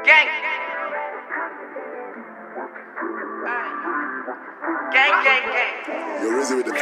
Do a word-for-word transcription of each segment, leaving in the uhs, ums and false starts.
Gang. Gang, gang, gang. You're Rizzy with the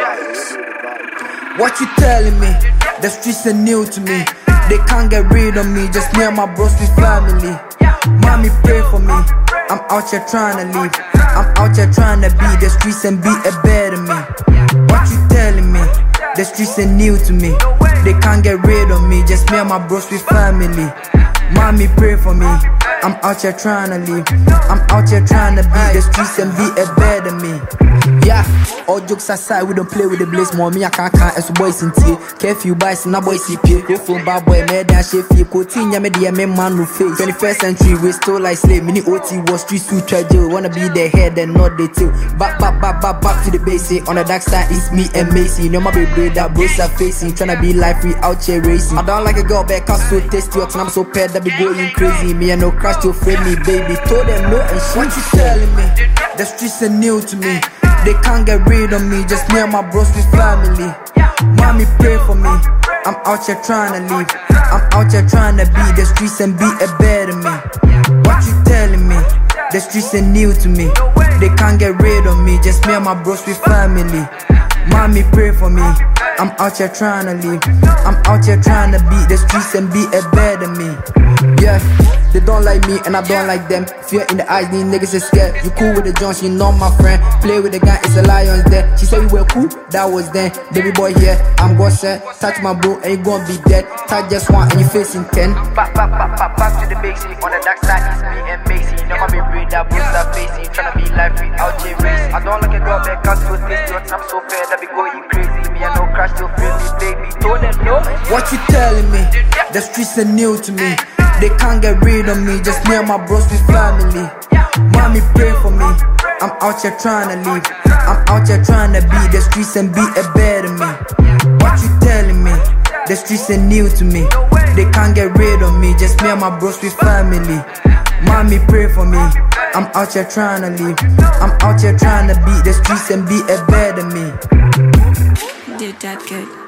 vibes. What you telling me? The streets are new to me. They can't get rid of me. Just me and my bros with family. Mommy pray for me. I'm out here trying to live. I'm out here trying to be the streets and be a better me. What you telling me? The streets are new to me. They can't get rid of me. Just me and my bros with family. Mommy pray for me. I'm out here trying to live. I'm out here trying to be the streets and be a better me. Yeah, all jokes aside, we don't play with the blaze. More me, I can't count as boys in tea. Curfew boys, na boys C P. Go from bad boy, mad and shit. Continue, me the man no face. twenty-first century, we still like slave. Mini O T was street suit jail. Wanna be the head and not the tail. Back, back, back, back, back to the basic. On the dark side, it's me and Macy. No my baby, that bros are facing. Tryna be life free out here racing. I don't like a girl back, I'm so tasty. And I'm so paired that be going crazy. Me and no crash to afraid me, baby. Told them no and shit. What you telling me? The streets are new to me. They can't get rid of me, just me and my bros with family. Mommy pray for me. I'm out here trying to live. I'm out here trying to be the streets and be a better me. What you telling me? The streets are new to me. They can't get rid of me, just me and my bros with family. Mommy pray for me. I'm out here trying to live. I'm out here trying to be the streets and be a better me. Yeah, they don't like me and I don't like them. Fear in the eyes, these niggas is scared. You cool with the Jones, you know my friend. Play with the gun, it's a lion's there. She said we were cool, that was then. Baby boy here, I'm gonna set. Touch my bro and you gonna be dead. Touch just one and you facing ten. Back, back, back, back, back to the basic. On the dark side, it's me and Macy. You know my baby, that bros are facing. Tryna be life free out here racing. I don't like a girl back, I'm so tasty. I'm so fair, that be going crazy. Me and no crash to feel me, baby. Told them no. What you telling me? The streets are new to me. They can't get rid of me, just me and my bros with family. Mommy pray for me. I'm out here trying to live. I'm out here trying to be the streets and be a better me. What you telling me? The streets are new to me. They can't get rid of me, just me and my bros with family. Mommy pray for me. I'm out here trying to live. I'm out here trying to be the streets and be a better me. Did that good.